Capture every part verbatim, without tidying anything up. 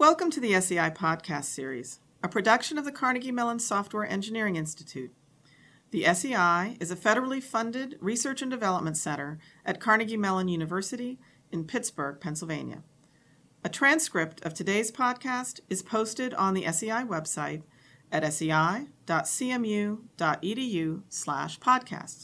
Welcome to the S E I podcast series, a production of the Carnegie Mellon Software Engineering Institute. The S E I is a federally funded research and development center at Carnegie Mellon University in Pittsburgh, Pennsylvania. A transcript of today's podcast is posted on the S E I website at sei.cmu.edu slash podcasts.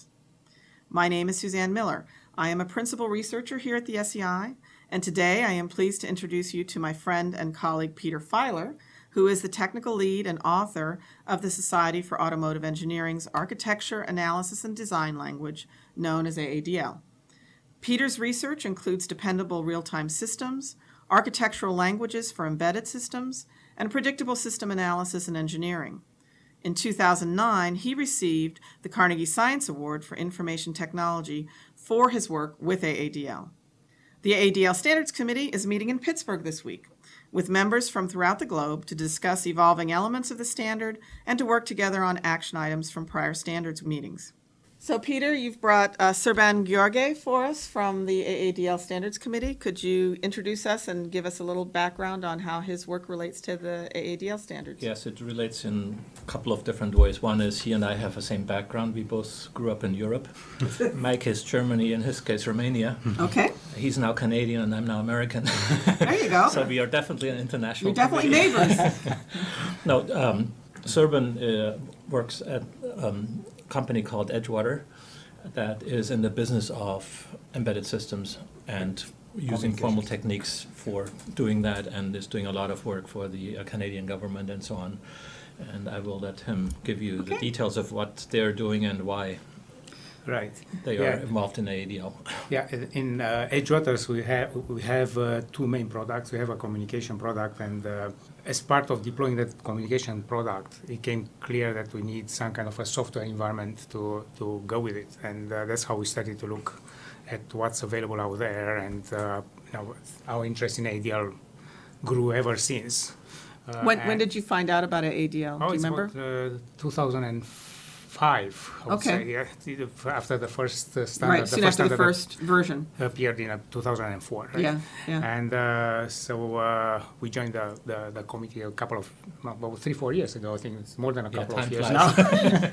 My name is Suzanne Miller. I am a principal researcher here at the S E I, and today I am pleased to introduce you to my friend and colleague Peter Filer, who is the technical lead and author of the Society for Automotive Engineering's Architecture, Analysis, and Design language, known as A A D L. Peter's research includes dependable real-time systems, architectural languages for embedded systems, and predictable system analysis and engineering. In two thousand nine, he received the Carnegie Science Award for Information Technology for his work with A A D L. The A A D L Standards Committee is meeting in Pittsburgh this week, with members from throughout the globe to discuss evolving elements of the standard and to work together on action items from prior standards meetings. So, Peter, you've brought uh, Serban Gheorghe for us from the A A D L Standards Committee. Could you introduce us and give us a little background on how his work relates to the A A D L standards? Yes, it relates in a couple of different ways. One is he and I have the same background. We both grew up in Europe. Mike is Germany, in his case, Romania. Okay. He's now Canadian and I'm now American. There you go. So we are definitely an international You're definitely committee. neighbors. No, um, Serban uh, works at um, a company called Edgewater that is in the business of embedded systems and using formal techniques for doing that, and is doing a lot of work for the uh, Canadian government and so on. And I will let him give you Okay. the details of what they're doing and why Right. they yeah. are involved in A A D L. Yeah. In uh, Edgewaters, we have we have uh, two main products. We have a communication product, and uh, as part of deploying that communication product, it became clear that we need some kind of a software environment to to go with it, and uh, that's how we started to look at what's available out there, and uh, you know, our interest in A A D L grew ever since. Uh, When, when did you find out about A A D L? Oh, Do you it's remember? about, uh, two thousand five, I would Okay. say, yeah, after the first uh, standard. Right, soon first after the standard first version. appeared in uh, two thousand four, right? Yeah, yeah. And uh, so uh, we joined the, the, the committee a couple of, about three, four years ago. I think it's more than a Yeah, couple of time years flies. now.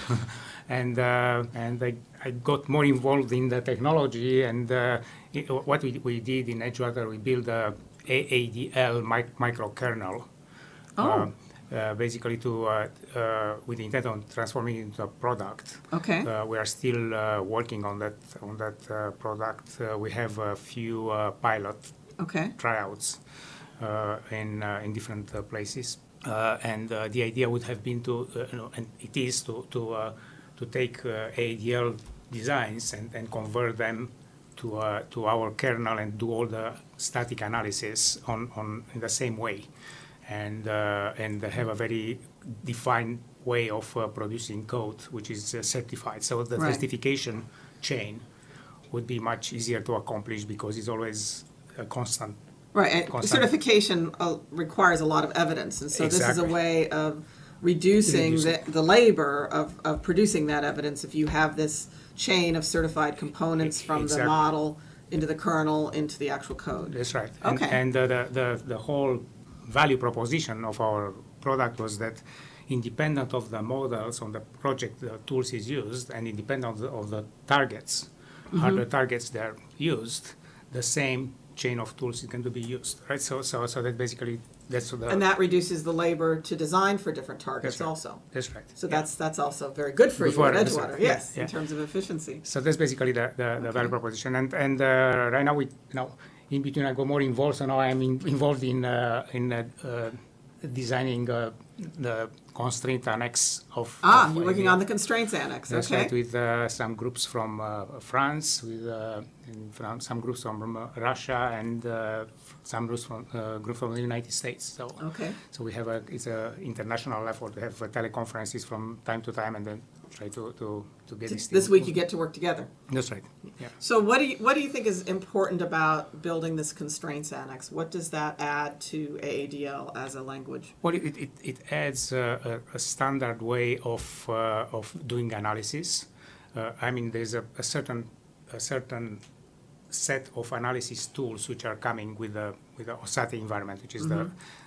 and uh, and I, I got more involved in the technology, and uh, it, what we, we did in Edgewater, we built a A A D L mic- microkernel. Oh. Uh, uh, basically to uh, uh, with the intent on transforming it into a product. Okay. Uh, we are still uh, working on that on that uh, product. Uh, we have a few uh, pilot Okay. tryouts uh, in uh, in different uh, places, uh, and uh, the idea would have been to, uh, you know, and it is to to uh, to take uh, A A D L designs and, and convert them to uh, to our kernel and do all the static analysis on, on in the same way, and uh, and have a very defined way of uh, producing code which is uh, certified. So the Right. certification chain would be much easier to accomplish because it's always a constant. Right, and constant- certification uh, requires a lot of evidence, and so this is a Exactly. way of reducing the, Reducing. the labor of, of producing that evidence if you have this chain of certified components from the Exactly. model into the kernel into the actual code. That's right. And, Okay. and uh, the, the, the whole value proposition of our product was that independent of the models on the project the tools is used and independent of the, of the targets, hardware targets that are used, the same chain of tools is going to be used, right? So, so, so that basically, that's the... And that reduces the labor to design for different targets That's right. also. That's right. So Yeah. that's that's also very good for Good you for at us, that's Edgewater, right. yes, Yeah, in yeah. terms of efficiency. So that's basically the, the, the Okay. value proposition. And and uh, right now we, you know, in between I go more involved, so now I'm in, involved in uh, in uh, uh, designing uh, the constraint annex of. Ah, of you're working idea. on the constraints annex, That's okay. right, with uh, some groups from uh, France, with uh, in France, some groups from uh, Russia, and uh, some groups from uh, group from the United States. So, Okay. so we have a it's a international effort. We have uh, teleconferences from time to time, and then try to to, to get this. This thing week you moving. get to work together. That's right. Yeah. So what do you what do you think is important about building this constraints annex? What does that add to A A D L as a language? Well, it, it, it adds uh, a, a standard way of uh, of doing analysis. Uh, I mean, there's a, a certain a certain set of analysis tools which are coming with the with the OSATE environment, which is Mm-hmm.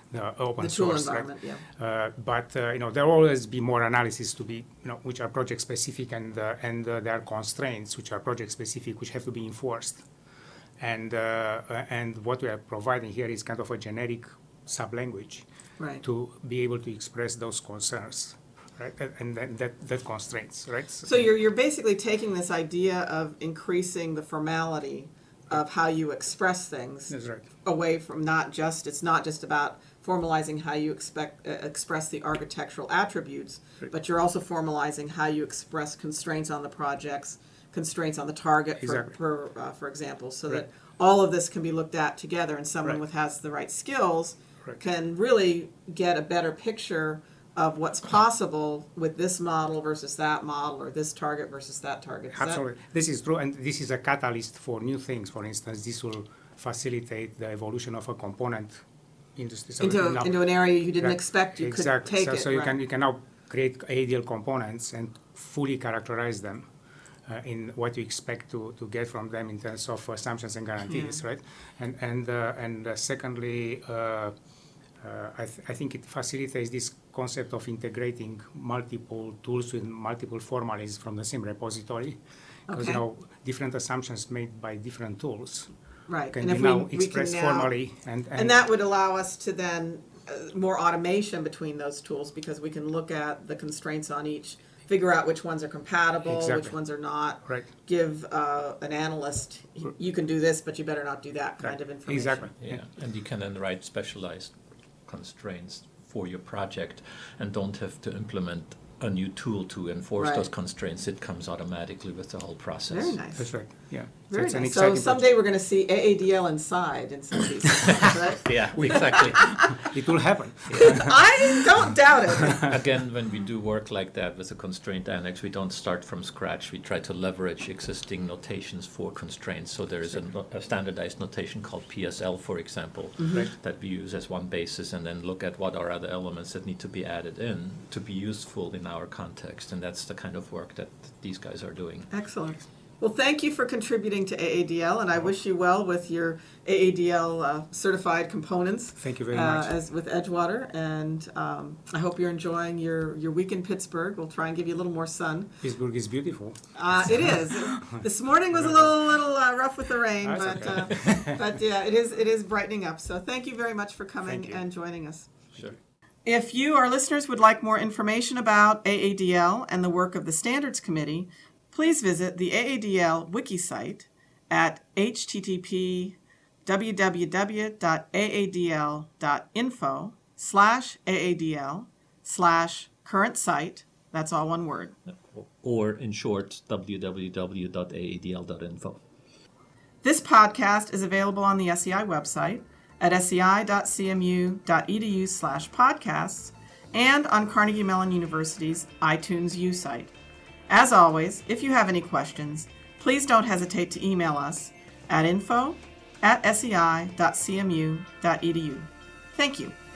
the open The tool source. right? environment, yeah. Uh, but uh, you know there will always be more analysis to be, you know, which are project specific, and uh, and uh, there are constraints which are project specific, which have to be enforced. And uh, uh, and what we are providing here is kind of a generic sub-language Right. to be able to express those concerns, right? And, and that, that that constraints, right? So you're you're basically taking this idea of increasing the formality of how you express things That's right. away from not just, it's not just about formalizing how you expect uh, express the architectural attributes, Right. but you're also formalizing how you express constraints on the projects, constraints on the target, for Exactly. for, uh, for example, so Right. that all of this can be looked at together, and someone Right. with has the right skills Right. can really get a better picture of what's possible with this model versus that model, or this target versus that target. Is that- Absolutely. This is true, and this is a catalyst for new things. For instance, this will facilitate the evolution of a component industry. So Into, now- into an area you didn't Right. expect you exactly. could take so, it. So you right. can you can now create A D L components and fully characterize them uh, in what you expect to, to get from them in terms of assumptions and guarantees, right? And and uh, and uh, secondly, uh, uh, I, th- I think it facilitates this concept of integrating multiple tools with multiple formalisms from the same repository, because Okay. you know different assumptions made by different tools Right, can and be if we, now we can expressed now, formally, and and that would allow us to then, uh, more automation between those tools, because we can look at the constraints on each, figure out which ones are compatible, which Exactly. ones are not. right. Give uh, an analyst, y- you can do this, but you better not do that kind of information. Exactly. Yeah, and you can then write specialized constraints for your project and don't have to implement a new tool to enforce Right. those constraints. It comes automatically with the whole process. Very nice. That's right. Yeah. Very it's an nice. So exciting someday we're going to see A A D L inside in some of these, right? Yeah, exactly. project. It will happen. I don't doubt it. Again, when we do work like that with a constraint annex, we don't start from scratch. We try to leverage existing notations for constraints. So there is a, no- a standardized notation called P S L, for example, Right. that we use as one basis, and then look at what are other elements that need to be added in to be useful in our context. And that's the kind of work that these guys are doing. Excellent. Well, thank you for contributing to A A D L, and I wish you well with your A A D L uh, certified components. Thank you very uh, much. As with Edgewater, and um, I hope you're enjoying your, your week in Pittsburgh. We'll try and give you a little more sun. Pittsburgh is beautiful. Uh, it is. This morning was a little little uh, rough with the rain, That's but uh, but yeah, it is it is brightening up. So thank you very much for coming Thank you. and joining us. Sure. If you, our listeners, would like more information about A A D L and the work of the Standards Committee, please visit the A A D L wiki site at h t t p w w w dot a a d l dot info slash A A D L slash current site. That's all one word. Or in short, w w w dot a a d l dot info. This podcast is available on the S E I website at sei dot c m u dot e d u slash podcasts and on Carnegie Mellon University's iTunes U site. As always, if you have any questions, please don't hesitate to email us at info at sei dot c m u dot e d u. Thank you.